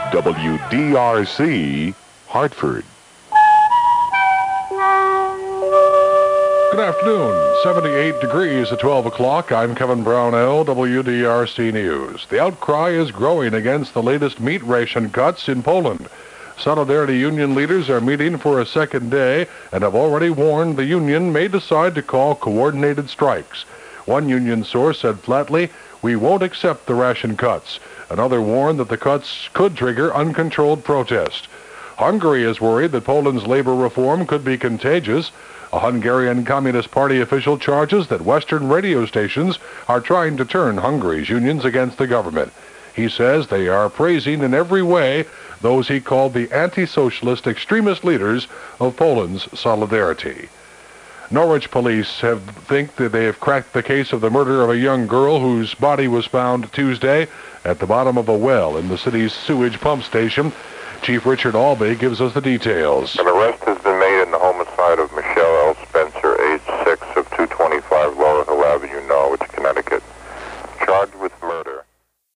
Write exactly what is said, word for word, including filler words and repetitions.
W D R C, Hartford. Good afternoon. seventy-eight degrees at twelve o'clock. I'm Kevin Brownell, W D R C News. The outcry is growing against the latest meat ration cuts in Poland. Solidarity Union leaders are meeting for a second day and have already warned the union may decide to call coordinated strikes. One union source said flatly, "We won't accept the ration cuts." Another warned that the cuts could trigger uncontrolled protest. Hungary is worried that Poland's labor reform could be contagious. A Hungarian Communist Party official charges that Western radio stations are trying to turn Hungary's unions against the government. He says they are praising in every way those he called the anti-socialist extremist leaders of Poland's Solidarity. Norwich police have think that they have cracked the case of the murder of a young girl whose body was found Tuesday at the bottom of a well in the city's sewage pump station. Chief Richard Albee gives us the details. An arrest has been